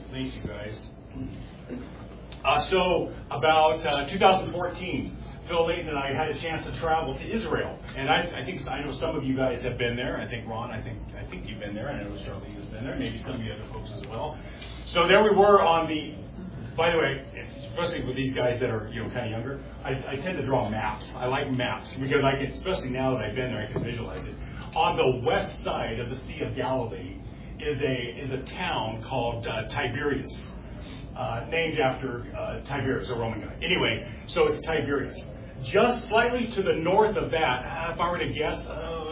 Thank you, guys. So about 2014, Phil Layton and I had a chance to travel to Israel, and I know some of you guys have been there. I think Ron, I think you've been there. I know Charlie has been there. Maybe some of the other folks as well. So there we were on the. By the way, especially with these guys that are kind of younger, I tend to draw maps. I like maps because I can, especially now that I've been there, I can visualize it. On the west side of the Sea of Galilee is a town called Tiberias, named after Tiberius, a Roman guy. Anyway, so it's Tiberias. Just slightly to the north of that, if I were to guess,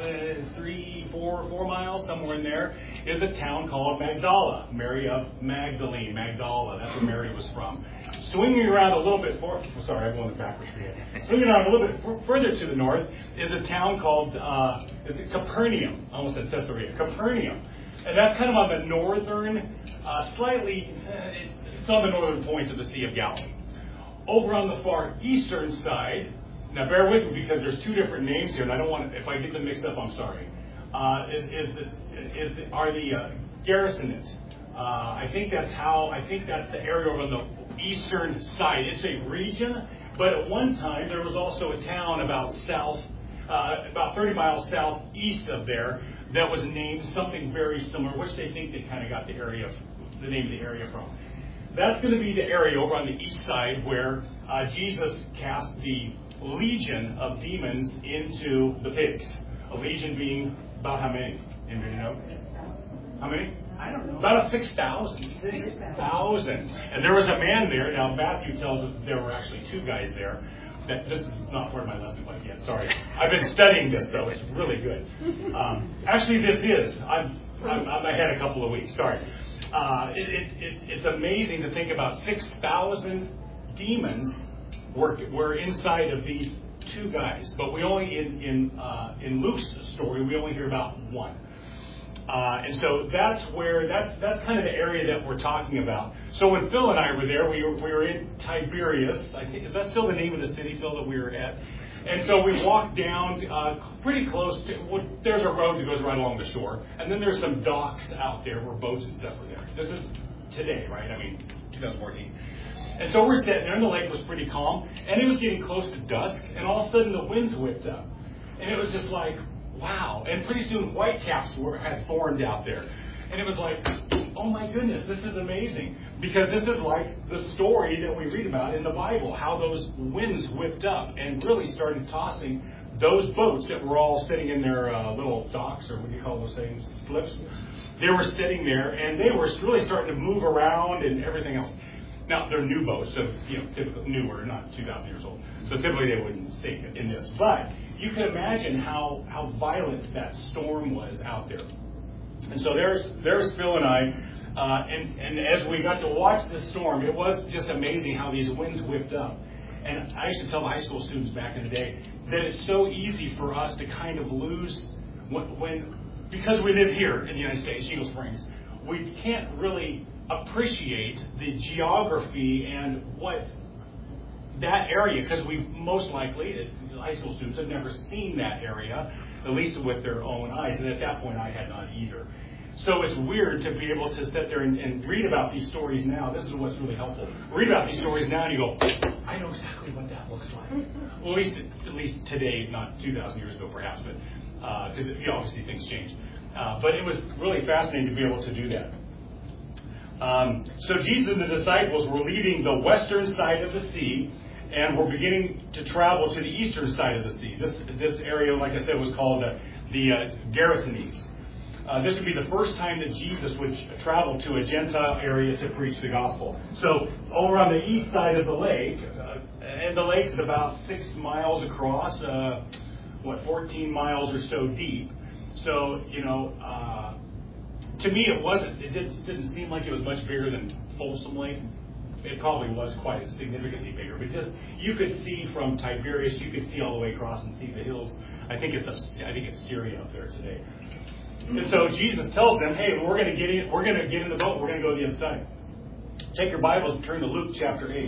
4 miles, somewhere in there, is a town called Magdala. Mary of Magdalene, Magdala. That's where Mary was from. Swinging around a little bit I'm going backwards for you. Swinging around a little bit further to the north is a town called Capernaum. I almost said Caesarea. Capernaum. And that's kind of on the northern, it's on the northern point of the Sea of Galilee. Over on the far eastern side, now bear with me because there's two different names here, and I don't want to, if I get them mixed up, I'm sorry. Are the Gerasenes. I think that's the area over on the eastern side. It's a region, but at one time there was also a town about 30 miles southeast of there that was named something very similar, which they think they kind of got the name of the area from. That's going to be the area over on the east side where Jesus cast the legion of demons into the pigs. A legion being about how many? Anybody know? How many? I don't know. About 6,000. 6,000. And there was a man there. Now, Matthew tells us there were actually two guys there. This is not part of my lesson quite yet. Sorry. I've been studying this, though. It's really good. Actually, this is. I'm ahead a couple of weeks. Sorry. It's amazing to think about 6,000 demons were inside of these two guys, but we only in Luke's story we only hear about one, and so that's kind of the area that we're talking about. So when Phil and I were there, we were in Tiberias. I think is that still the name of the city, Phil, that we were at? And so we walked down pretty close to. There's a road that goes right along the shore, and then there's some docks out there where boats and stuff are there. This is today, right? I mean, 2014. And so we're sitting there, and the lake was pretty calm, and it was getting close to dusk, and all of a sudden the winds whipped up. And it was just like, wow. And pretty soon whitecaps had formed out there. And it was like, oh my goodness, this is amazing. Because this is like the story that we read about in the Bible, how those winds whipped up and really started tossing those boats that were all sitting in their little docks, or what do you call those things, slips. They were sitting there, and they were really starting to move around and everything else. Now, they're new boats, so, typically newer, not 2,000 years old. So typically they wouldn't sink in this. But you can imagine how violent that storm was out there. And so there's Phil and I, and as we got to watch this storm, it was just amazing how these winds whipped up. And I used to tell the high school students back in the day that it's so easy for us to kind of lose because we live here in the United States, Eagle Springs, we can't really appreciate the geography and what that area, because we most likely, high school students, have never seen that area, at least with their own eyes, and at that point I had not either. So it's weird to be able to sit there and read about these stories now. This is what's really helpful. Read about these stories now and you go, I know exactly what that looks like. Well, at least today, not 2,000 years ago perhaps, but because obviously things change. But it was really fascinating to be able to do that. So Jesus and the disciples were leaving the western side of the sea and were beginning to travel to the eastern side of the sea. This area, like I said, was called the Gerasenes. This would be the first time that Jesus would travel to a Gentile area to preach the gospel. So over on the east side of the lake, and the lake is about 6 miles across, 14 miles or so deep. So, to me, it didn't seem like it was much bigger than Folsom Lake. It probably was quite significantly bigger. But just, you could see from Tiberias, you could see all the way across and see the hills. I think it's Syria up there today. And so Jesus tells them, hey, we're going to get in the boat. We're going to go to the other side. Take your Bibles and turn to Luke chapter 8.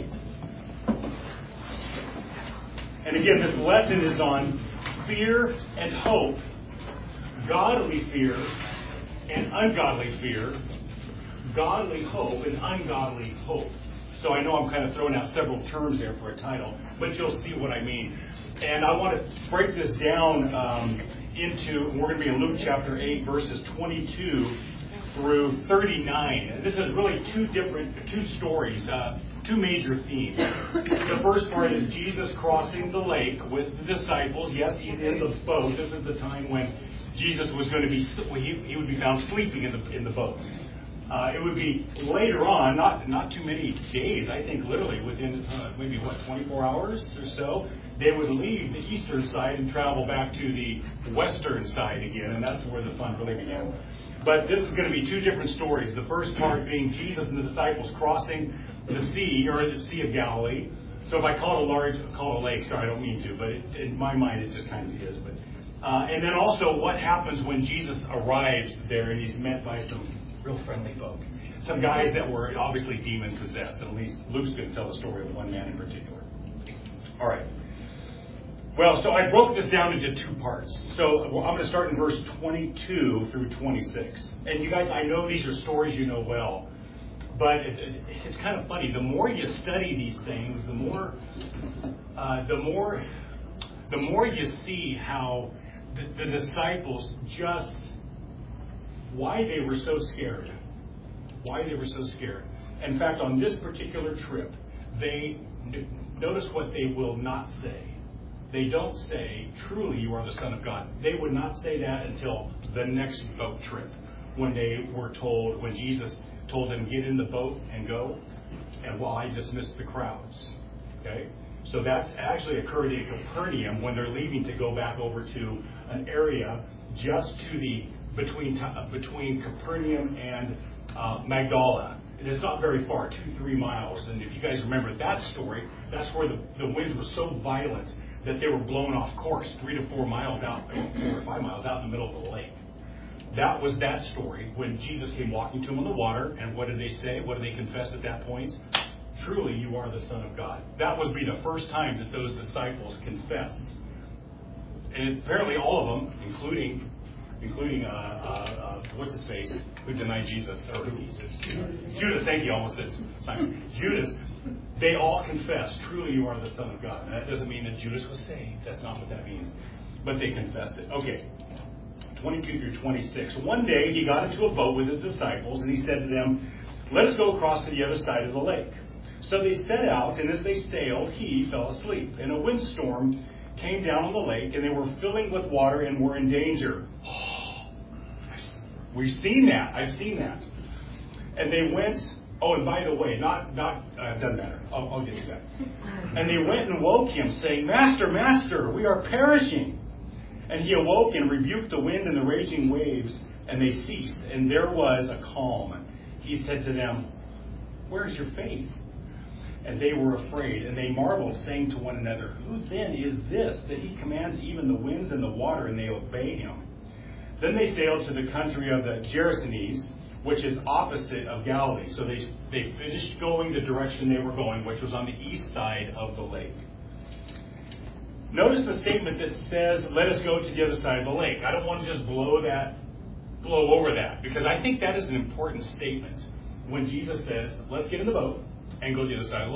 And again, this lesson is on fear and hope, godly fear and ungodly fear, godly hope and ungodly hope. So I know I'm kind of throwing out several terms there for a title, but you'll see what I mean. And I want to break this down we're going to be in Luke chapter 8, verses 22 through 39. And this is really two stories, two major themes. The first part is Jesus crossing the lake with the disciples. Yes, he's in the boat. This is the time when Jesus was going to be, he would be found sleeping in the boat. It would be later on, not too many days, I think literally within maybe 24 hours or so, they would leave the eastern side and travel back to the western side again, and that's where the fun really began. But this is going to be two different stories. The first part being Jesus and the disciples crossing the sea, or the Sea of Galilee. So if I call it a lake, sorry, I don't mean to, but in my mind it just kind of is. But and then also what happens when Jesus arrives there and he's met by some real friendly folk. Some guys that were obviously demon-possessed. At least Luke's going to tell the story of one man in particular. All right. Well, so I broke this down into two parts. So I'm going to start in verse 22 through 26. And you guys, I know these are stories you know well. But it's kind of funny. The more you study these things, the more you see how the disciples just, why they were so scared. Why they were so scared. In fact, on this particular trip, notice what they will not say. They don't say, truly you are the Son of God. They would not say that until the next boat trip, when Jesus told them, get in the boat and go, and while I dismissed the crowds. Okay? So that's actually occurred in Capernaum when they're leaving to go back over to an area just to the between Capernaum and Magdala. And it's not very far, 2-3 miles. And if you guys remember that story, that's where the winds were so violent that they were blown off course 3 to 4 miles out, 4 or 5 miles out in the middle of the lake. That was that story when Jesus came walking to them on the water. And what did they say? What did they confess at that point? Truly, you are the Son of God. That would be the first time that those disciples confessed. And apparently all of them, including what's his face, who denied Jesus, or Judas, thank you, almost said Simon. Judas, they all confessed, truly you are the Son of God. And that doesn't mean that Judas was saved. That's not what that means. But they confessed it. Okay, 22 through 26. One day he got into a boat with his disciples, and he said to them, let us go across to the other side of the lake. So they set out, and as they sailed, he fell asleep. And a windstorm came down on the lake, and they were filling with water and were in danger. We've seen that. I've seen that. And they went, and by the way, doesn't matter. I'll get to that. And they went and woke him, saying, Master, Master, we are perishing. And he awoke and rebuked the wind and the raging waves, and they ceased. And there was a calm. He said to them, where is your faith? And they were afraid, and they marveled, saying to one another, who then is this, that he commands even the winds and the water, and they obey him? Then they sailed to the country of the Gerasenes, which is opposite of Galilee. So they finished going the direction they were going, which was on the east side of the lake. Notice the statement that says, let us go to the other side of the lake. I don't want to just blow over that, because I think that is an important statement when Jesus says, let's get in the boat and go to the other side of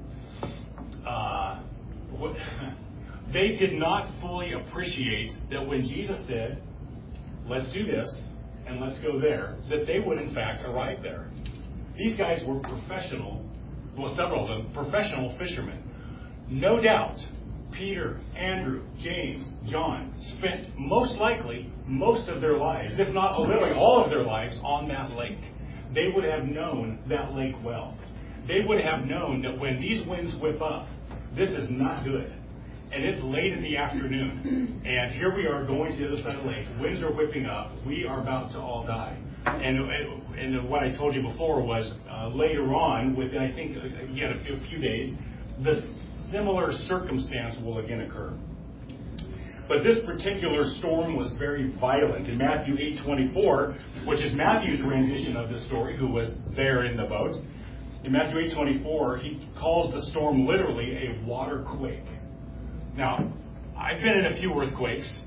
the lake. They did not fully appreciate that when Jesus said, let's do this and let's go there, that they would in fact arrive there. These guys were several of them, professional fishermen. No doubt, Peter, Andrew, James, John spent most likely most of their lives, if not literally all of their lives, on that lake. They would have known that lake well. They would have known that when these winds whip up, this is not good. And it's late in the afternoon. And here we are going to the other side of the lake. Winds are whipping up. We are about to all die. And what I told you before was later on, within I think, again, a few days, the similar circumstance will again occur. But this particular storm was very violent. In Matthew 8:24, which is Matthew's rendition of this story, who was there in the boat, in Matthew 8:24, he calls the storm literally a water quake. Now, I've been in a few earthquakes,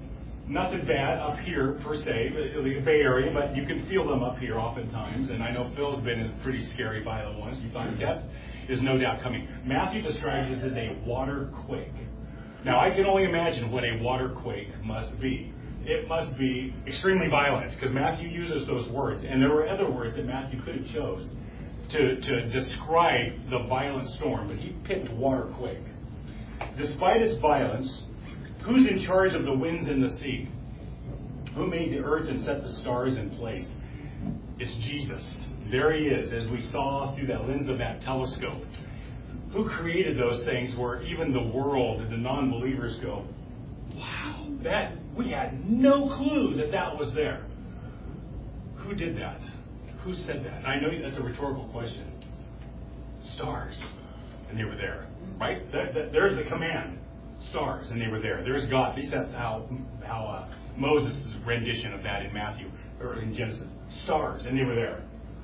Nothing bad up here, per se, the Bay Area, but you can feel them up here oftentimes. And I know Phil's been in pretty scary, violent ones. You find death is no doubt coming. Matthew describes this as a water quake. Now, I can only imagine what a water quake must be. It must be extremely violent, because Matthew uses those words. And there were other words that Matthew could have chose to describe the violent storm, but he picked water quake. Despite its violence, who's in charge of the winds and the sea? Who made the earth and set the stars in place? It's Jesus. There he is, as we saw through that lens of that telescope. Who created those things where even the world and the non-believers go, wow, we had no clue that was there. Who did that? Who said that? And I know that's a rhetorical question. Stars. And they were there. Right? There's the command. Stars. And they were there. There's God. At least that's how Moses' rendition of that in Matthew, or in Genesis. Stars. And they were there.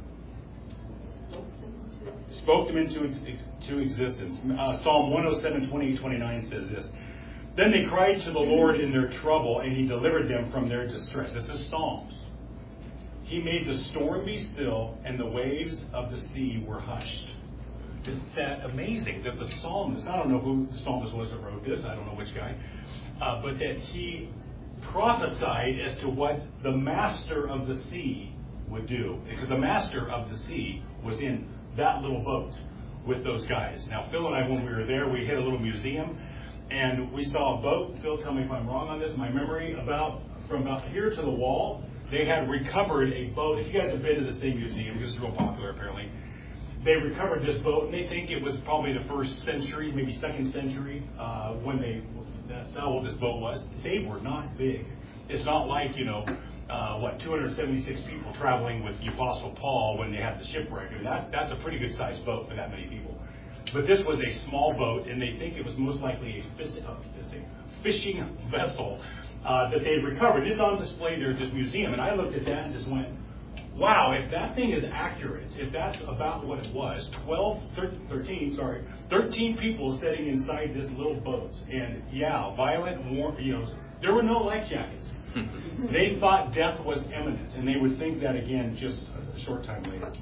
Spoke them into existence. Psalm 107, 28, 29 says this. Then they cried to the Lord in their trouble, and he delivered them from their distress. This is Psalms. He made the storm be still, and the waves of the sea were hushed. Isn't that amazing that the psalmist, I don't know who the psalmist was that wrote this, I don't know which guy, but that he prophesied as to what the master of the sea would do. Because the master of the sea was in that little boat with those guys. Now, Phil and I, when we were there, we hit a little museum, and we saw a boat. Phil, tell me if I'm wrong on this. My memory, from about here to the wall, they had recovered a boat. If you guys have been to the same museum, because it's real popular apparently, they recovered this boat, and they think it was probably the 1st century, maybe 2nd century, that's how old this boat was. They were not big. It's not like, 276 people traveling with the Apostle Paul when they had the shipwreck. I mean, that's a pretty good sized boat for that many people. But this was a small boat, and they think it was most likely a fishing vessel that they recovered. It's on display there at this museum, and I looked at that and just went, wow, if that thing is accurate, if that's about what it was, 13 people sitting inside this little boat, and violent, warm, there were no life jackets. They thought death was imminent, and they would think that again just a short time later.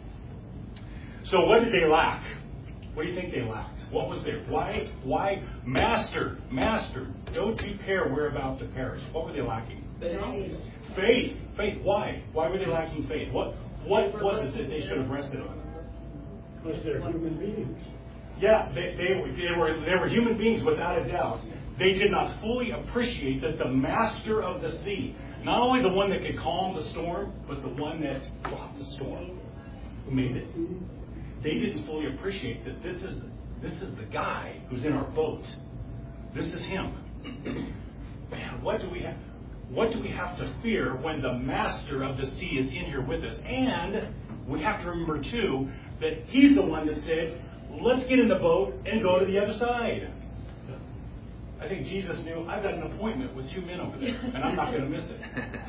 So what did they lack? What do you think they lacked? What was there? Why, Master, don't you care we're about to perish? What were they lacking? Faith. Why? Why were they lacking faith? What was it that they should have rested on? Because they're human beings. Yeah, they were human beings without a doubt. They did not fully appreciate that the master of the sea, not only the one that could calm the storm, but the one that brought the storm, who made it. They didn't fully appreciate that this is the guy who's in our boat. This is him. Man, what do we have? What do we have to fear when the master of the sea is in here with us? And we have to remember, too, that he's the one that said, let's get in the boat and go to the other side. I think Jesus knew, I've got an appointment with 2 men over there, and I'm not going to miss it.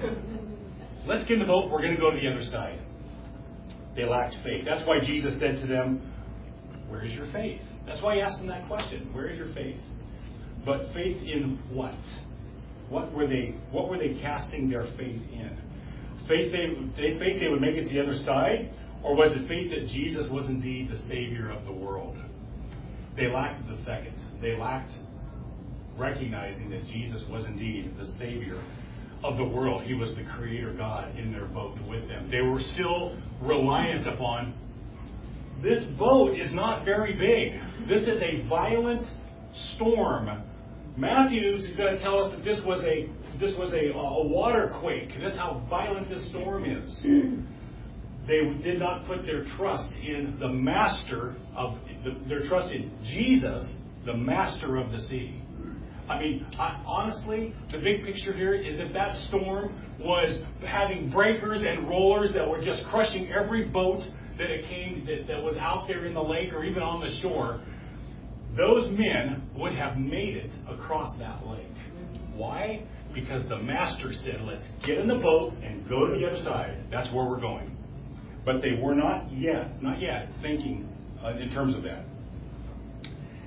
Let's get in the boat, we're going to go to the other side. They lacked faith. That's why Jesus said to them, where is your faith? That's why he asked them that question. Where is your faith? But faith in what? What were they casting their faith in? Faith they would make it to the other side? Or was it faith that Jesus was indeed the Savior of the world? They lacked the second. They lacked recognizing that Jesus was indeed the Savior of the world. He was the Creator God in their boat with them. They were still reliant upon, this boat is not very big. This is a violent storm. Matthew is going to tell us that this was a water quake. This is how violent this storm is. They did not put their trust in the master their trust in Jesus, the master of the sea. I mean, honestly, the big picture here is if that storm was having breakers and rollers that were just crushing every boat that was out there in the lake or even on the shore, those men would have made it across that lake. Why? Because the master said, let's get in the boat and go to the other side. That's where we're going. But they were not yet thinking in terms of that.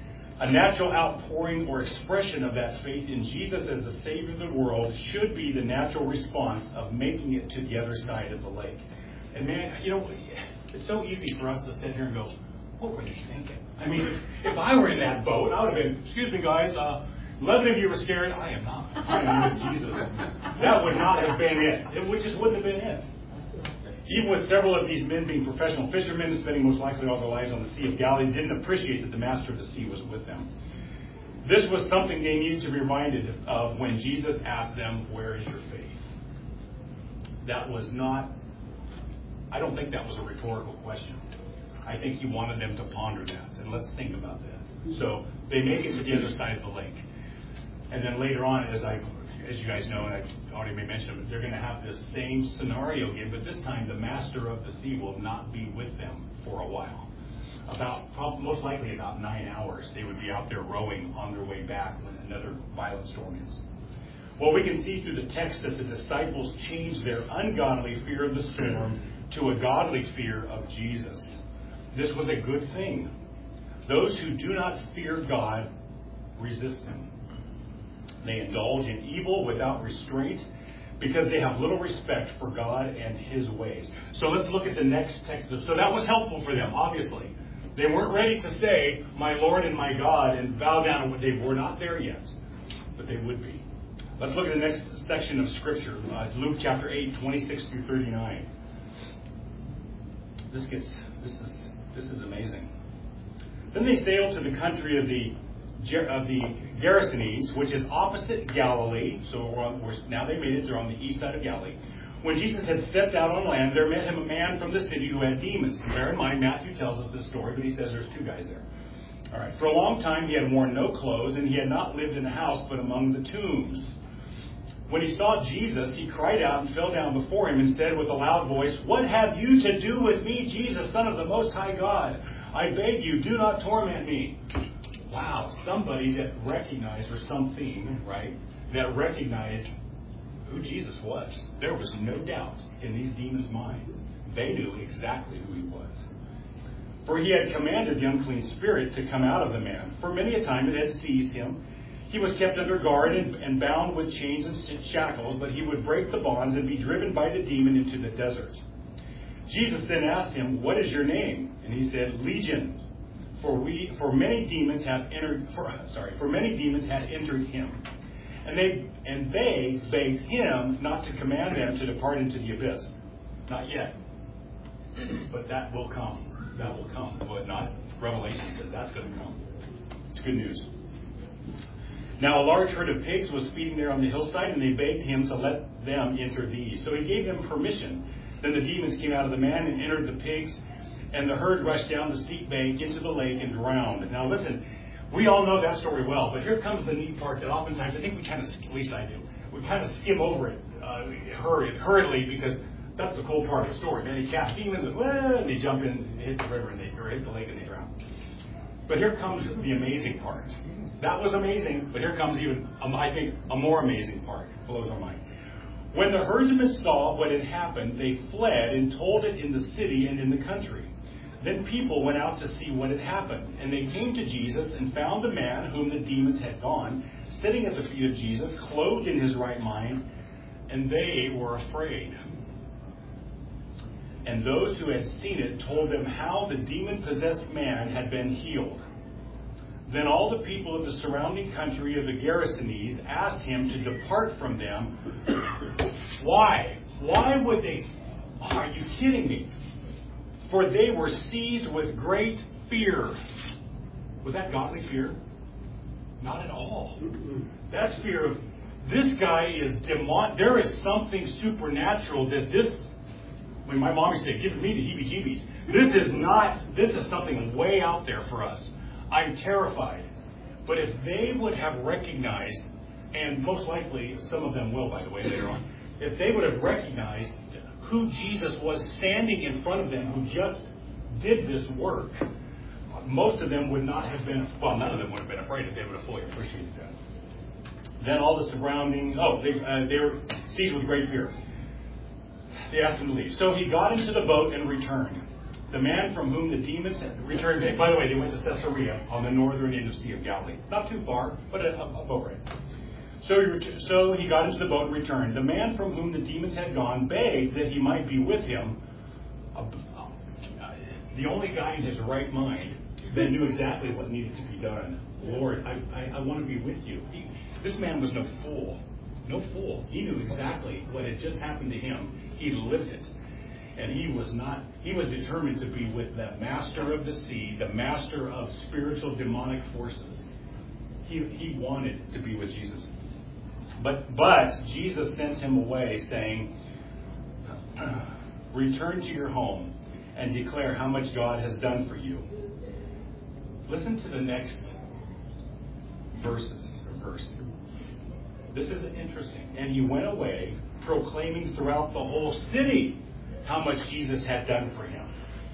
A natural outpouring or expression of that faith in Jesus as the Savior of the world should be the natural response of making it to the other side of the lake. And man, it's so easy for us to sit here and go, what were they thinking? I mean, if I were in that boat, I would have been, excuse me guys, 11 of you were scared. I am not. I am with Jesus. That would not have been it. It just wouldn't have been it. Even with several of these men being professional fishermen, spending most likely all their lives on the Sea of Galilee, didn't appreciate that the Master of the Sea was with them. This was something they needed to be reminded of when Jesus asked them, where is your faith? That was not, I don't think that was a rhetorical question. I think he wanted them to ponder that. And let's think about that. So they make it to the other side of the lake. And then later on, as you guys know, and I've already mentioned it, they're going to have this same scenario again, but this time the Master of the Sea will not be with them for a while. Most likely about 9 hours, they would be out there rowing on their way back when another violent storm hits. Well, we can see through the text that the disciples changed their ungodly fear of the storm to a godly fear of Jesus. This was a good thing. Those who do not fear God resist him. They indulge in evil without restraint because they have little respect for God and his ways. So let's look at the next text. So that was helpful for them, obviously. They weren't ready to say, my Lord and my God, and bow down. They were not there yet, but they would be. Let's look at the next section of Scripture, Luke chapter 8, 26 through 39. This is amazing. Then they sailed to the country of the Gerasenes, which is opposite Galilee. So now they made it. They're on the east side of Galilee. When Jesus had stepped out on land, there met him a man from the city who had demons. And bear in mind, Matthew tells us this story, but he says there's 2 guys there. All right. For a long time he had worn no clothes, and he had not lived in a house, but among the tombs. When he saw Jesus, he cried out and fell down before him and said with a loud voice, "What have you to do with me, Jesus, Son of the Most High God? I beg you, do not torment me." Wow, somebody that recognized, or something, right, that recognized who Jesus was. There was no doubt in these demons' minds. They knew exactly who he was. For he had commanded the unclean spirit to come out of the man. For many a time it had seized him. He was kept under guard and bound with chains and shackles, but he would break the bonds and be driven by the demon into the desert. Jesus then asked him, "What is your name?" And he said, "Legion, for many demons had entered him." And they begged him not to command them to depart into the abyss. Not yet. But that will come. That will come. But not. Revelation says that's going to come. It's good news. Now a large herd of pigs was feeding there on the hillside, and they begged him to let them enter these. So he gave them permission. Then the demons came out of the man and entered the pigs, and the herd rushed down the steep bank into the lake and drowned. Now listen, we all know that story well, but here comes the neat part that oftentimes I think we kind of, at least I do, we kind of skim over it hurriedly, because that's the cool part of the story. Man, they cast demons and they jump in and hit the river or hit the lake and they drown. But here comes the amazing part. That was amazing, but here comes even, I think, a more amazing part. It blows our mind. When the herdsmen saw what had happened, they fled and told it in the city and in the country. Then people went out to see what had happened, and they came to Jesus and found the man whom the demons had gone, sitting at the feet of Jesus, clothed in his right mind, and they were afraid. And those who had seen it told them how the demon-possessed man had been healed. Then all the people of the surrounding country of the Gerasenes asked him to depart from them. Why? Why would they? Are you kidding me? For they were seized with great fear. Was that godly fear? Not at all. That's fear of, this guy is demonic. There is something supernatural that this, when my mom used to say, "Give me the heebie-jeebies." This is something way out there for us. I'm terrified. But if they would have recognized, and most likely some of them will, by the way, later on, if they would have recognized who Jesus was standing in front of them, who just did this work, most of them would not have been, well, none of them would have been afraid if they would have fully appreciated that. Then all the surrounding, they were seized with great fear. They asked him to leave. So he got into the boat and returned. the man from whom the demons had returned. By the way, they went to Caesarea on the northern end of Sea of Galilee. Not too far, but a boat ride. So he got into the boat and returned. The man from whom the demons had gone begged that he might be with him. The only guy in his right mind that knew exactly what needed to be done. Lord, I want to be with you. This man was no fool. No fool. He knew exactly what had just happened to him. He lived it. And he was determined to be with the master of the sea, the master of spiritual demonic forces. He wanted to be with Jesus. But Jesus sent him away saying, return to your home and declare how much God has done for you. Listen to the next verse. This is interesting. And he went away proclaiming throughout the whole city how much Jesus had done for him.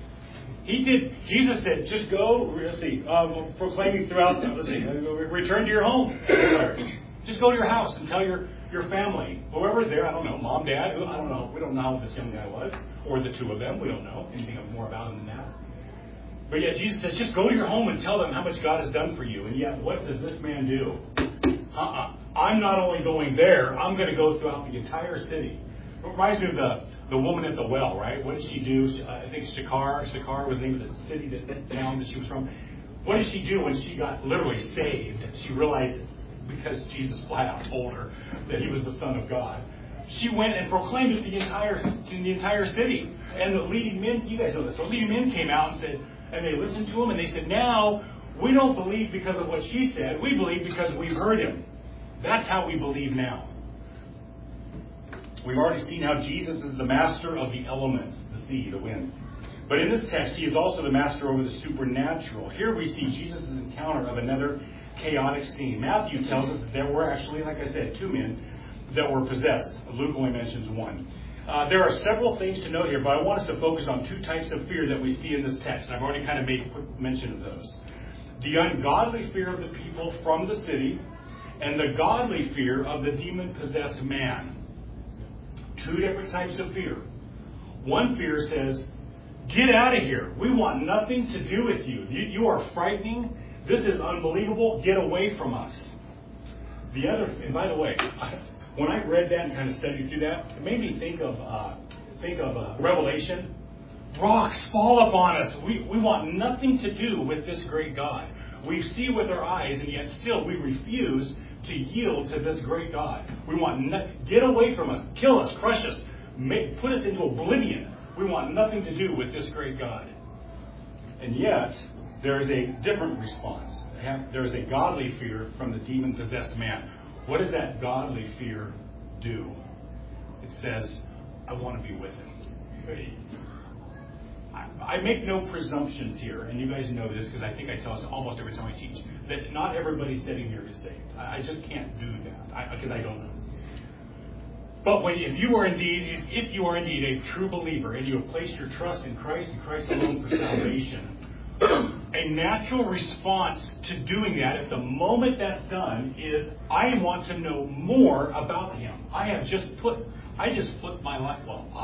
Jesus said, just go, proclaiming throughout, return to your home. Just go to your house and tell your family, whoever's there, I don't know, mom, dad, I don't know. We don't know how this young guy was, or the two of them. We don't know anything more about him than that. But yet Jesus says, just go to your home and tell them how much God has done for you. And yet, what does this man do? I'm not only going there, I'm going to go throughout the entire city. It reminds me of the woman at the well, right? What did she do? I think Sychar was the name of the city, the town that she was from. What did she do when she got literally saved? She realized, because Jesus flat out told her that he was the Son of God, she went and proclaimed it to the entire city. And the leading men, you guys know this, the leading men came out and said, and they listened to him, and they said, now, we don't believe because of what she said. We believe because we've heard him. That's how we believe now. We've already seen how Jesus is the master of the elements, the sea, the wind. But in this text, he is also the master over the supernatural. Here we see Jesus' encounter of another chaotic scene. Matthew tells us that there were actually, like I said, two men that were possessed. Luke only mentions one. There are several things to note here, but I want us to focus on two types of fear that we see in this text. I've already kind of made quick mention of those. The ungodly fear of the people from the city, and the godly fear of the demon-possessed man. Two different types of fear. One fear says, get out of here. We want nothing to do with you. You are frightening. This is unbelievable. Get away from us. The other, and by the way, when I read that and kind of studied through that, it made me think of Revelation. Rocks fall upon us. We want nothing to do with this great God. We see with our eyes, and yet still we refuse to yield to this great God. We want get away from us, kill us, crush us, put us into oblivion. We want nothing to do with this great God. And yet, there is a different response. There is a godly fear from the demon-possessed man. What does that godly fear do? It says, I want to be with him. I make no presumptions here, and you guys know this because I think I tell us almost every time I teach, that not everybody sitting here is saved. I just can't do that because I don't know. But if you are indeed a true believer and you have placed your trust in Christ and Christ alone for salvation, a natural response to doing that at the moment that's done is, I want to know more about him. I just flipped my life.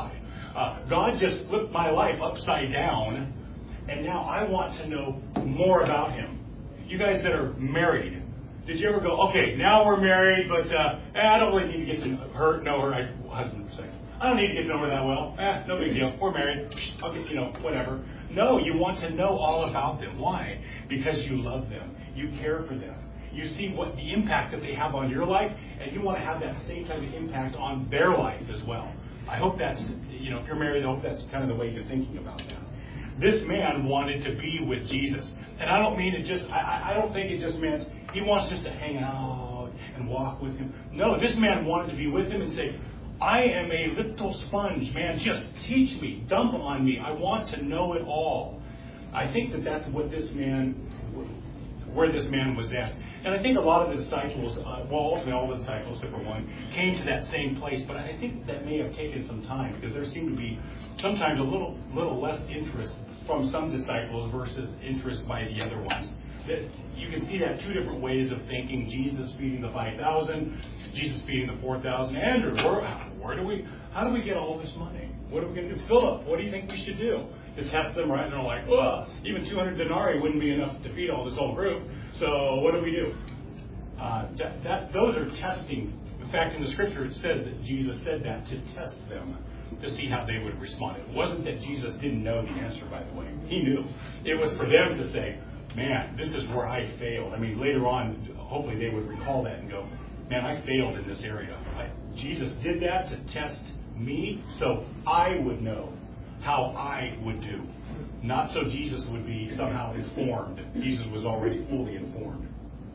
God just flipped my life upside down, and now I want to know more about him. You guys that are married, did you ever go, okay, now we're married, but I don't really need to get to know her husband for a second. I don't need to get to know her that well. No big deal. We're married. I'll get, whatever. No, you want to know all about them. Why? Because you love them. You care for them. You see what the impact that they have on your life, and you want to have that same type of impact on their life as well. I hope that's, if you're married, I hope that's kind of the way you're thinking about that. This man wanted to be with Jesus. And I don't mean it just, I don't think it just meant he wants just to hang out and walk with him. No, this man wanted to be with him and say, I am a little sponge, man. Just teach me. Dump on me. I want to know it all. I think that's what where this man was at. And I think a lot of the disciples, ultimately all the disciples, except for one, came to that same place. But I think that may have taken some time because there seemed to be sometimes a little less interest from some disciples versus interest by the other ones. That you can see that two different ways of thinking. Jesus feeding the 5,000, Jesus feeding the 4,000. Andrew, how do we get all this money? What are we going to do? Philip, what do you think we should do? to test them, right? And they're like, well, even 200 denarii wouldn't be enough to feed all this whole group. So what do we do? Those are testing. In fact, in the scripture, it says that Jesus said that to test them, to see how they would respond. It wasn't that Jesus didn't know the answer, by the way. He knew. It was for them to say, man, this is where I failed. I mean, later on, hopefully they would recall that and go, man, I failed in this area. Jesus did that to test me so I would know how I would do. Not so Jesus would be somehow informed. Jesus was already fully informed.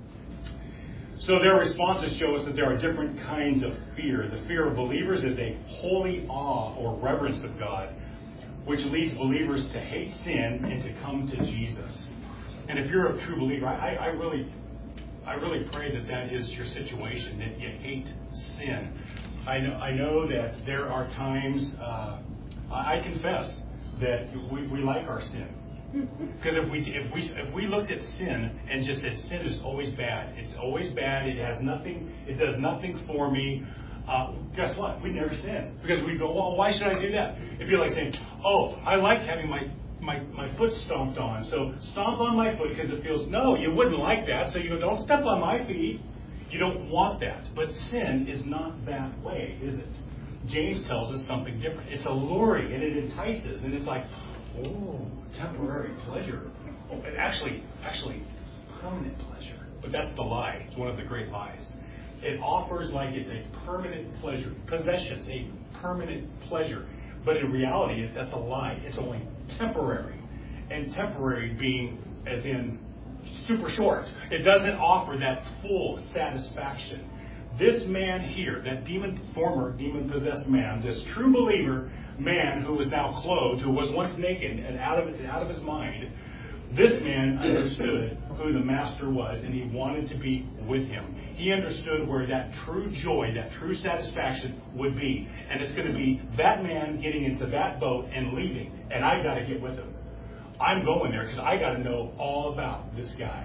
So their responses show us that there are different kinds of fear. The fear of believers is a holy awe or reverence of God, which leads believers to hate sin and to come to Jesus. And if you're a true believer, I really pray that is your situation, that you hate sin. I know that there are times, I confess, that we like our sin. Because if we looked at sin and just said sin is always bad, it's always bad, it does nothing for me, guess what? We'd never sin. Because we'd go, well, why should I do that? It'd be like saying, oh, I like having my foot stomped on, so stomp on my foot because it feels, no, you wouldn't like that, so you go, don't step on my feet. You don't want that. But sin is not that way, is it? James tells us something different. It's alluring and it entices, and it's like, oh, temporary pleasure. Oh, and actually permanent pleasure. But that's the lie. It's one of the great lies. It offers like it's a permanent pleasure. Possessions, a permanent pleasure. But in reality, that's a lie. It's only temporary. And temporary being as in super short. It doesn't offer that full satisfaction. This man here, that former demon-possessed man, this true believer man who was now clothed, who was once naked and out of his mind, this man understood who the master was, and he wanted to be with him. He understood where that true joy, that true satisfaction would be. And it's going to be that man getting into that boat and leaving, and I got to get with him. I'm going there because I got to know all about this guy.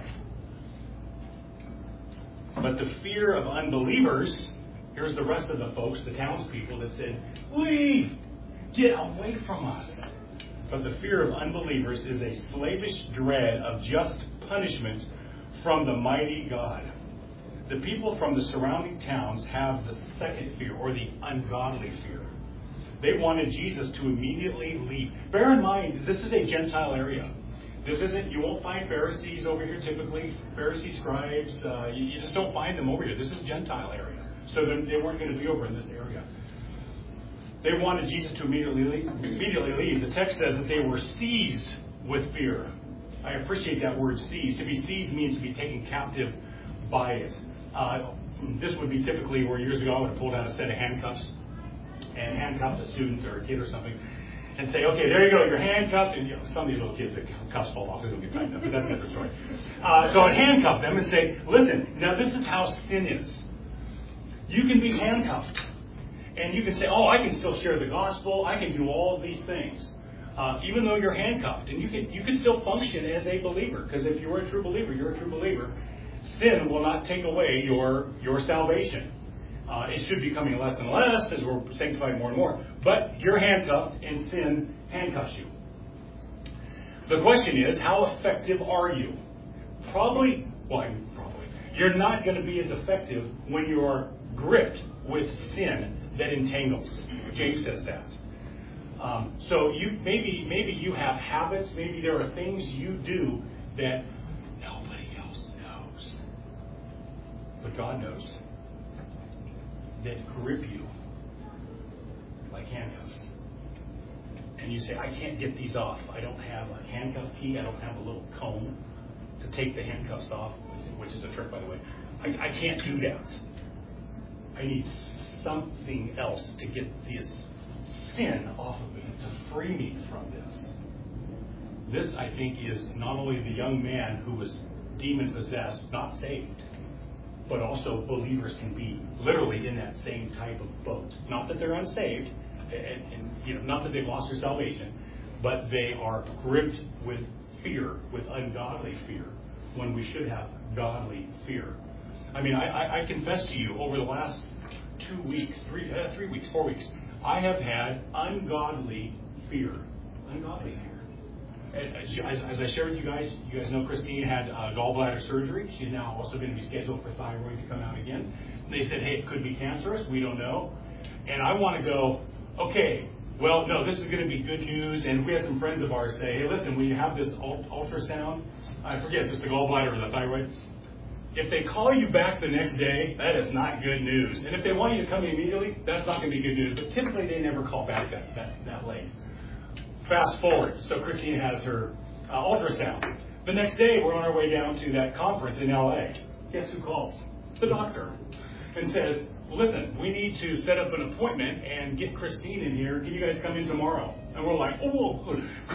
But the fear of unbelievers, here's the rest of the folks, the townspeople that said, leave, get away from us. But the fear of unbelievers is a slavish dread of just punishment from the mighty God. The people from the surrounding towns have the second fear, or the ungodly fear. They wanted Jesus to immediately leave. Bear in mind, this is a Gentile area. This isn't, you won't find Pharisees over here typically, Pharisee scribes. You just don't find them over here. This is Gentile area. So they weren't going to be over in this area. They wanted Jesus to immediately leave. The text says that they were seized with fear. I appreciate that word seized. To be seized means to be taken captive by it. This would be typically where years ago I would have pulled out a set of handcuffs and handcuffed a student or a kid or something and say, okay, there you go, you're handcuffed. And some of these little kids, the cuffs fall off, they don't get tightened up, but that's a different story. So I'd handcuff them and say, listen, now this is how sin is. You can be handcuffed. And you can say, oh, I can still share the gospel. I can do all of these things. Even though you're handcuffed. And you can still function as a believer. Because if you're a true believer, you're a true believer. Sin will not take away your salvation. It should be coming less and less as we're sanctified more and more. But you're handcuffed and sin handcuffs you. The question is, how effective are you? Probably. You're not going to be as effective when you are gripped with sin that entangles. James says that. So maybe you have habits, maybe there are things you do that nobody else knows. But God knows. That grip you like handcuffs. And you say, I can't get these off. I don't have a handcuff key. I don't have a little comb to take the handcuffs off, which is a trick, by the way. I can't do that. I need something else to get this sin off of me, to free me from this. This, I think, is not only the young man who was demon-possessed, not saved, but also believers can be literally in that same type of boat. Not that they're unsaved, and not that they've lost their salvation, but they are gripped with fear, with ungodly fear, when we should have godly fear. I mean, I confess to you, over the last 2 weeks, 3 weeks, 4 weeks, I have had ungodly fear. Ungodly fear. as I shared with you guys know Christine had gallbladder surgery. She's now also going to be scheduled for thyroid to come out again. And they said, hey, it could be cancerous. We don't know. And I want to go, okay, well, no, this is going to be good news. And we had some friends of ours say, hey, listen, when you have this ultrasound, I forget if it's the gallbladder or the thyroid, if they call you back the next day, that is not good news. And if they want you to come immediately, that's not going to be good news. But typically, they never call back that late. Fast forward. So Christine has her ultrasound. The next day, we're on our way down to that conference in L.A. Guess who calls? The doctor. And says, listen, we need to set up an appointment and get Christine in here. Can you guys come in tomorrow? And we're like, oh,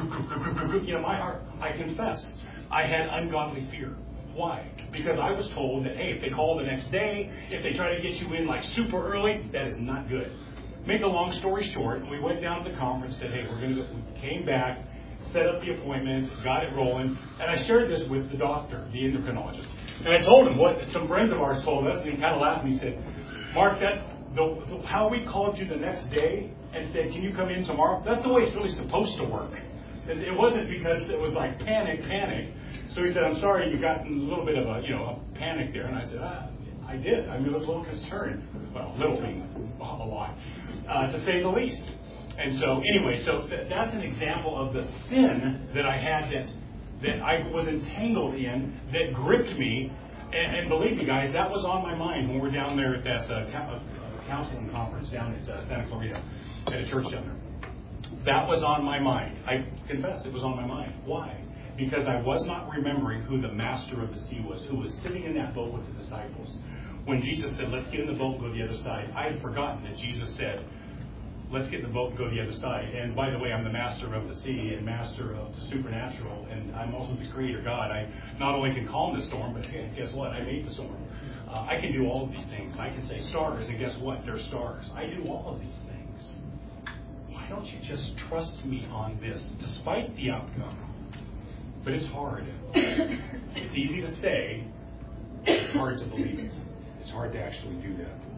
my heart, I confess, I had ungodly fear. Why? Because I was told that, hey, if they call the next day, if they try to get you in like super early, that is not good. Make a long story short, we went down to the conference, said, hey, we came back, set up the appointment, got it rolling, and I shared this with the doctor, the endocrinologist. And I told him what some friends of ours told us, and he kind of laughed, and he said, Mark, that's how we called you the next day and said, can you come in tomorrow? That's the way it's really supposed to work. It wasn't because it was like panic. So he said, I'm sorry, you got a little bit of a panic there. And I said, I did. I mean, I was a little concerned. Well, a little being a lot, to say the least. And so anyway, that's an example of the sin that I had that I was entangled in, that gripped me. And believe me, guys, that was on my mind when we were down there at that counseling conference down at Santa Clarita at a church down there. That was on my mind. I confess it was on my mind. Why? Because I was not remembering who the master of the sea was, who was sitting in that boat with the disciples. When Jesus said, let's get in the boat and go to the other side, I had forgotten that Jesus said, let's get in the boat and go to the other side. And by the way, I'm the master of the sea and master of the supernatural, and I'm also the creator God. I not only can calm the storm, but hey, guess what? I made the storm. I can do all of these things. I can say stars, and guess what? They're stars. I do all of these things. Why don't you just trust me on this, despite the outcome? But it's hard. It's easy to say. It's hard to believe it. It's hard to actually do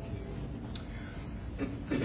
that.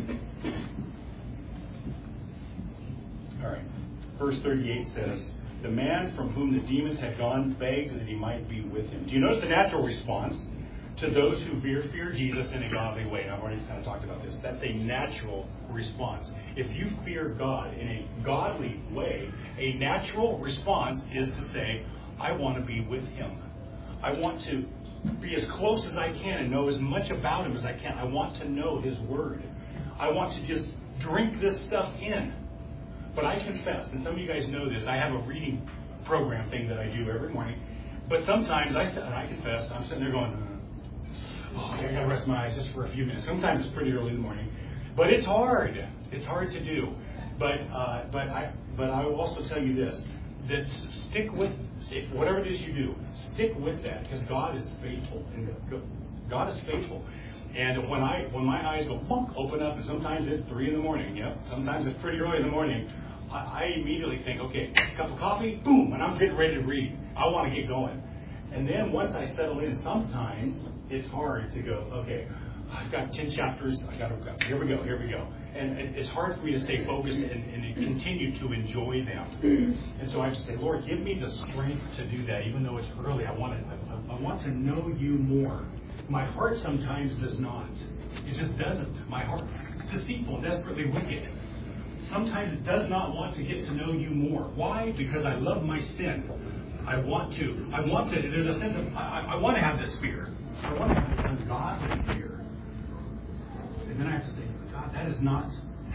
All right. Verse 38 says, the man from whom the demons had gone begged that he might be with him. Do you notice the natural response to those who fear Jesus in a godly way? I've already kind of talked about this. That's a natural response. If you fear God in a godly way, a natural response is to say, I want to be with him. I want to be as close as I can and know as much about him as I can. I want to know his word. I want to just drink this stuff in. But I confess, and some of you guys know this, I have a reading program thing that I do every morning. But sometimes I confess, I'm sitting there going, okay, I got to rest my eyes just for a few minutes. Sometimes it's pretty early in the morning. But it's hard. It's hard to do. But I will also tell you this, that stick with, whatever it is you do, stick with that, because God is faithful. And God is faithful. And when my eyes go plunk, open up, and sometimes it's 3 in the morning, sometimes it's pretty early in the morning, I immediately think, okay, cup of coffee, boom, and I'm getting ready to read. I want to get going. And then once I settle in, sometimes it's hard to go, okay, I've got 10 chapters, I got to go. Here we go. And it's hard for me to stay focused and continue to enjoy them. And so I just say, Lord, give me the strength to do that, even though it's early. I want to know you more. My heart sometimes does not. It just doesn't. My heart is deceitful and desperately wicked. Sometimes it does not want to get to know you more. Why? Because I love my sin. I want to. There's a sense of, I want to have this fear. I want to have this ungodly fear. And then I have to say, God, that is not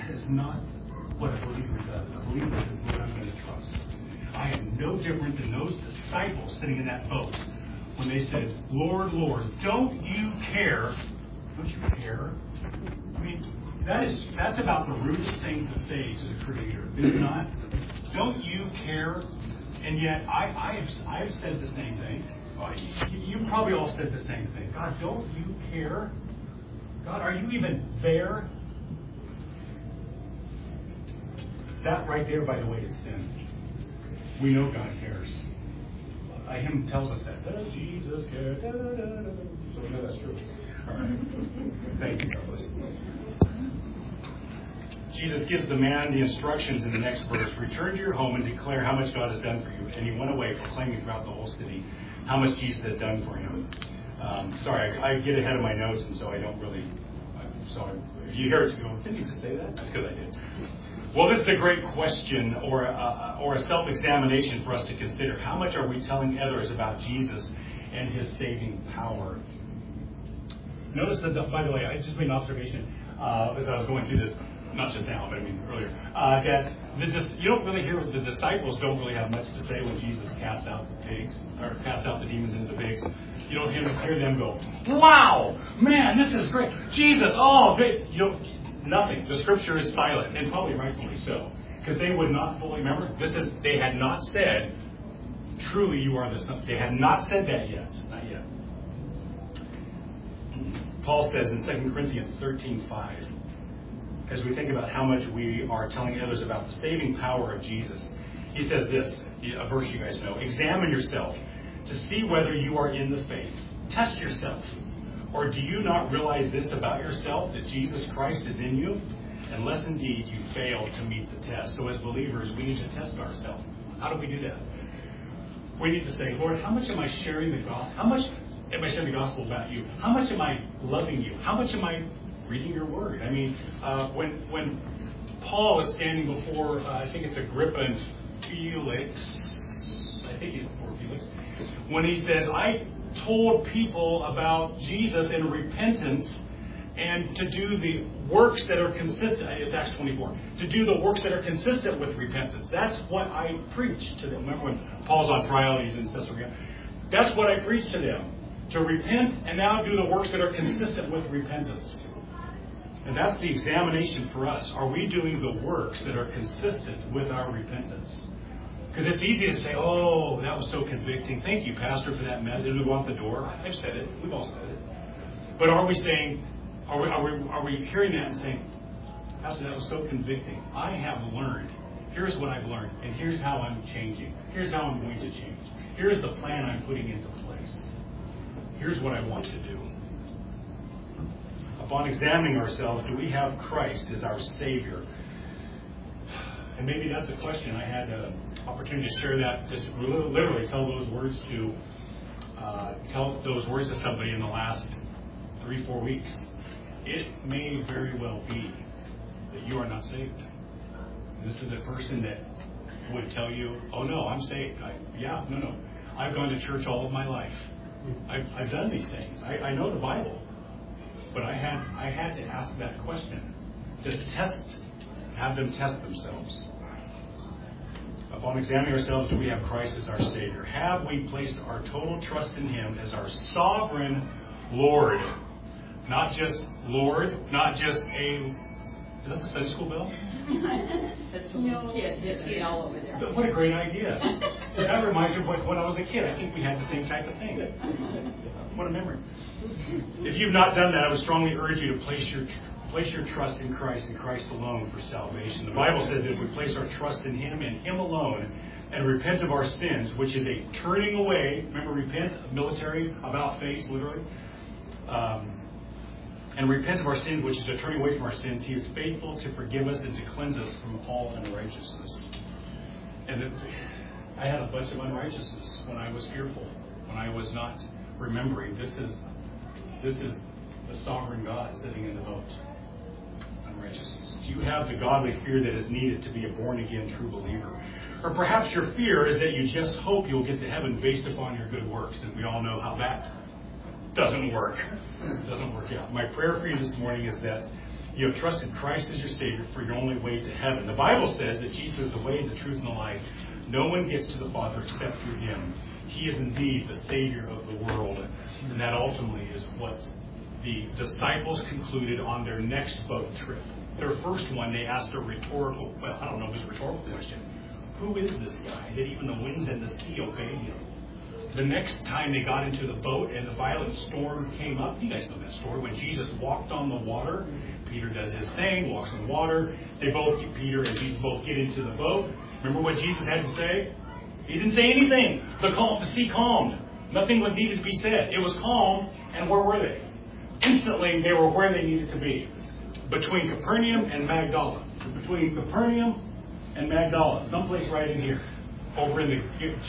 what a believer does. A believer is what I'm going to trust. I am no different than those disciples sitting in that boat when they said, Lord, Lord, don't you care? Don't you care? I mean, that's about the rudest thing to say to the Creator, is it not? Don't you care? And yet, I've said the same thing. You probably all said the same thing. God, don't you care? God, are you even there? That right there, by the way, is sin. We know God cares. Hymn tells us that. Does Jesus care? Da, da, da, da. So no, that's true. All right. Thank you, God bless you. Jesus gives the man the instructions in the next verse. Return to your home and declare how much God has done for you. And he went away proclaiming throughout the whole city how much Jesus had done for him. Sorry, I get ahead of my notes, and so I don't really... So if you hear it, you go, didn't he just say that? That's because I did. Well, this is a great question or a self-examination for us to consider. How much are we telling others about Jesus and his saving power? Notice that, by the way, I just made an observation as I was going through this, not just now, but I mean earlier, that you don't really hear, the disciples don't really have much to say when Jesus cast out the pigs, or cast out the demons into the pigs. You don't hear them go, wow, man, this is great. Jesus, oh, great. Nothing. The scripture is silent, and probably rightfully so, because they would not fully remember. They had not said, truly you are the Son. They had not said that yet. Not yet. Paul says in 2 Corinthians 13:5, as we think about how much we are telling others about the saving power of Jesus, he says this, a verse you guys know, examine yourself to see whether you are in the faith. Test yourself. Or do you not realize this about yourself, that Jesus Christ is in you? Unless indeed you fail to meet the test. So as believers, we need to test ourselves. How do we do that? We need to say, Lord, how much am I sharing the gospel? How much am I sharing the gospel about you? How much am I loving you? How much am I reading your word? I mean, when Paul is standing before, I think it's Agrippa and Felix, I think he's before Felix, when he says, I told people about Jesus and repentance and to do the works that are consistent, it's Acts 24, to do the works that are consistent with repentance. That's what I preach to them. Remember when Paul's on trial, he's in Caesarea? That's what I preach to them. To repent and now do the works that are consistent with repentance. And that's the examination for us. Are we doing the works that are consistent with our repentance? Because it's easy to say, oh, that was so convicting. Thank you, Pastor, for that message. We want the door. I've said it. We've all said it. But are we saying, are we hearing that and saying, Pastor, that was so convicting. I have learned. Here's what I've learned. And here's how I'm changing. Here's how I'm going to change. Here's the plan I'm putting into place. Here's what I want to do. Upon examining ourselves, do we have Christ as our Savior? And maybe that's a question. I had an opportunity to share that, just literally tell those words to somebody in the last 3-4 weeks. It may very well be that you are not saved. This is a person that would tell you, oh no, I'm saved. No. I've gone to church all of my life. I've done these things. I know the Bible. But I had to ask that question. Just have them test themselves. Upon examining ourselves, do we have Christ as our Savior? Have we placed our total trust in Him as our sovereign Lord? Not just Lord, not just a... Is that the Sunday school bell? That's the kid all over there. But what a great idea. That reminds me of when I was a kid. I think we had the same type of thing. What a memory. If you've not done that, I would strongly urge you to place your trust in Christ and Christ alone for salvation. The Bible says that if we place our trust in Him and Him alone and repent of our sins, which is a turning away, remember repent, military, about face, literally, and repent of our sins, which is a turning away from our sins, He is faithful to forgive us and to cleanse us from all unrighteousness. And I had a bunch of unrighteousness when I was fearful, when I was not remembering. This is the sovereign God sitting in the boat. Unrighteousness. Do you have the godly fear that is needed to be a born-again true believer? Or perhaps your fear is that you just hope you'll get to heaven based upon your good works. And we all know how that doesn't work. It doesn't work out. My prayer for you this morning is that you have trusted Christ as your Savior for your only way to heaven. The Bible says that Jesus is the way, the truth, and the life. No one gets to the Father except through Him. He is indeed the Savior of the world. And that ultimately is what the disciples concluded on their next boat trip. Their first one, they asked a rhetorical, well, I don't know if it was a rhetorical question. Who is this guy that even the winds and the sea obey Him? The next time they got into the boat and the violent storm came up, you guys know that story, when Jesus walked on the water, Peter does his thing, walks on water, Peter and Jesus both get into the boat. Remember what Jesus had to say? He didn't say anything. The sea calmed. Nothing was needed to be said. It was calm, and where were they? Instantly, they were where they needed to be. Between Capernaum and Magdala. between Capernaum and Magdala, someplace right in here, over in the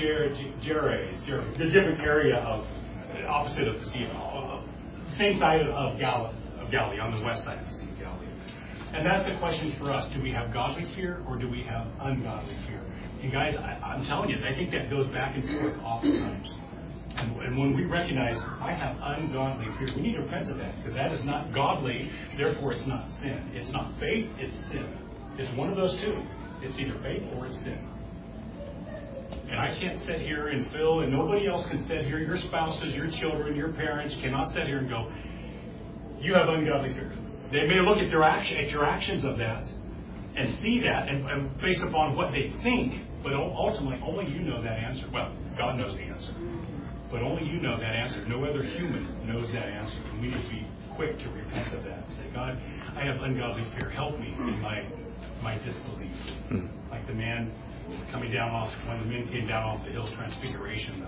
the different area of opposite of the Sea of same side of Galilee, on the west side of the Sea of Galilee. And that's the question for us. Do we have godly fear or do we have ungodly fear? And guys, I'm telling you, I think that goes back and forth oftentimes. And when we recognize, I have ungodly fear, we need to repent of that, because that is not godly, therefore it's not sin. It's not faith, it's sin. It's one of those two. It's either faith or it's sin. And I can't sit here and Phil, and nobody else can sit here, your spouses, your children, your parents cannot sit here and go, you have ungodly fear. They may look at your actions of that and see that and based upon what they think, but ultimately only you know that answer. Well, God knows the answer. But only you know that answer. No other human knows that answer. And we need to be quick to repent of that and say, God, I have ungodly fear. Help me in my disbelief. Like the man coming down off, when the men came down off the hill, Transfiguration,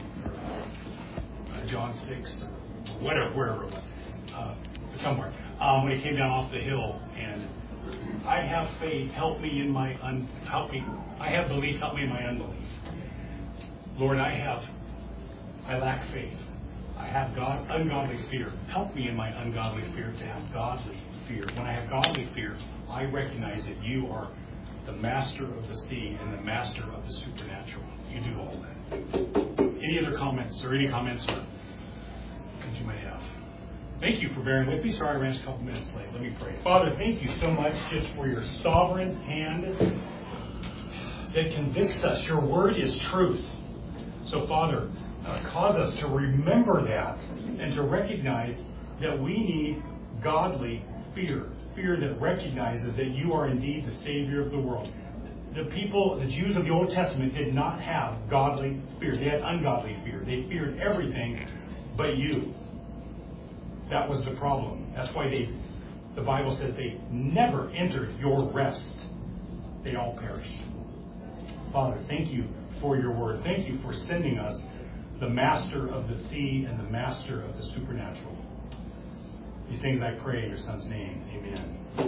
John 6, or wherever it was, somewhere. When he came down off the hill, and I have faith, help me in my I have belief, help me in my unbelief. Lord, I lack faith. I have ungodly fear. Help me in my ungodly fear to have godly fear. When I have godly fear, I recognize that you are the master of the sea and the master of the supernatural. You do all that. Any other comments or things you might have? Thank you for bearing with me. Sorry I ran a couple minutes late. Let me pray. Father, thank you so much just for your sovereign hand that convicts us. Your word is truth. So, Father, cause us to remember that and to recognize that we need godly fear. Fear that recognizes that you are indeed the Savior of the world. The Jews of the Old Testament did not have godly fear. They had ungodly fear. They feared everything but you. That was the problem. That's why the Bible says they never entered your rest. They all perished. Father, thank you for your word. Thank you for sending us the master of the sea and the master of the supernatural. These things I pray in your Son's name. Amen.